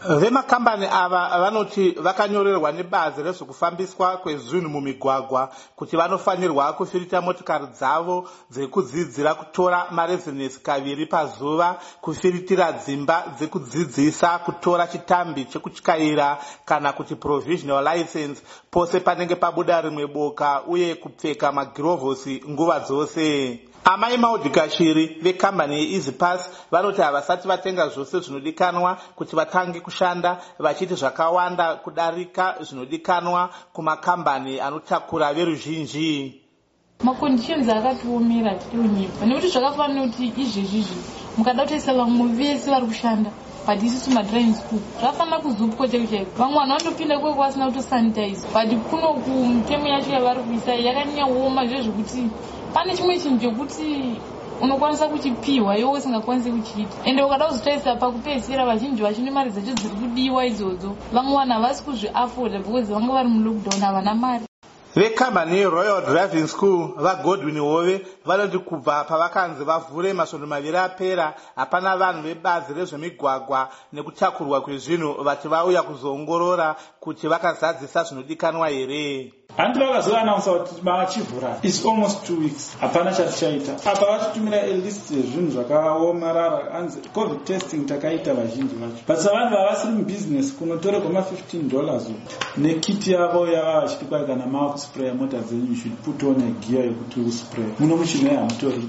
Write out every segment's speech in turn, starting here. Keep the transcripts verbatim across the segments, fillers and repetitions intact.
Vemakambani ava vanoti vakanyorerwa nebazi rezvekufambiswa kwezvinhu mumigwagwa kuti vanofanirwa kufirita motikari dzavo dzekudzidzira kutora marezinesi kaviri pazuva, kufiritira dzimba dzekudzidzisa kutora chitambi chekutyaira kana kuti provisional license pose panenge pabuda rimwe boka uye kupfeka magirovhosi nguva dzose. Amai Maudikashiri vekambani yeEasyPass vanoti havasati vatenga zvose zvinodikanwa kuti vatange kushanda, vachiti zvakawanda kudarika zvinodikanwa kumakambani anotakura veruzhinji. Maconditions akatiomera tiri nyika nekuti zvakafanira kuti izvezvizvi mukada kutoisa vamwe vese vari kushanda but isusu madriving school zvakafanira kuzupwa chaiko chaiko. Vamwe vanhu vanotopinda kweko vasina kutosanitize but kuno kumutemo yacho yavari kuisa yakanyanya kuoma zvo zvekuti pane chimwe chinhu chekuti unokwanisa kuchipiwa iwe usingakwanisi kuchiita, ende ukada kuzotaisa pakupedzisira vazhinji vacho nemari dzacho dziri kudiwa idzodzo vamwe vanhu havasi kuzviafoda because vanga vari mulockdown havana mari. Vekambani Royal Driving School vaGodwin Hove vanoti kubva pavakanzi vavhure masvondo maviri apera hapana vanhu vebazi rezvemigwagwa nekutakurwa kwezvinhu vati vauya kuzoongorora kuti vakazadzisa zvinodikanwa here. Handi vakazoannounsa kuti vachivhura is almost two weeks hapana chati chaita. Apa vachitumira elist yezvinhu zvakaomarara anzi covid testing takaita vazhinji vacho but savanhu vavasiri mubusiness kunotorerwa ma fifteen dollars nekiti yavo yava vachiti kwai kana mava kuspraya mota dzenyu you should put on a gear yekuti uspray muno muchina yamutori.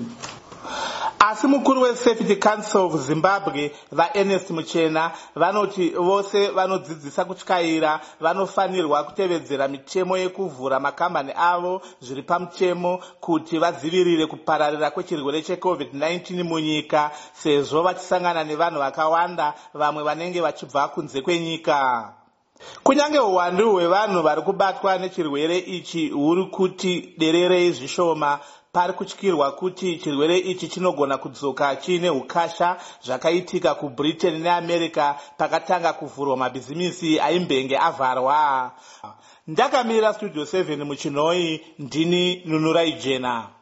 Asi mukuru weSafety Council of Zimbabwe vaErnest Muchena vanoti vose vanodzidzisa kutyaira vanofanirwa kutevedzera mitemo yekuvhura makambani avo zviri pamutemo kuti vadzivirire kupararira kwechirwere checovid nineteen munyika sezvo vachisangana nevanhu vakawanda vamwe vanenge vachibva kunze kwenyika. Kunyange uwandu hwevanhu vari kubatwa nechirwere ichi huri kuti dererei zvishoma, pari kutyirwa kuti chirwere ichi chinogona kudzoka chiine ukasha zvakaitika kuBritain neAmerica pakatanga kuvhurwa mabhizimisi aimbenge avharwa. Ndakamira Studio seven muChinoi, ndini Nunurai Jena.